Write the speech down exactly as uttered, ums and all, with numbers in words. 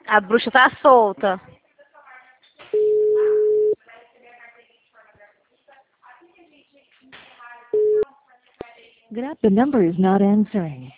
A bruxa tá solta. The number is not answering.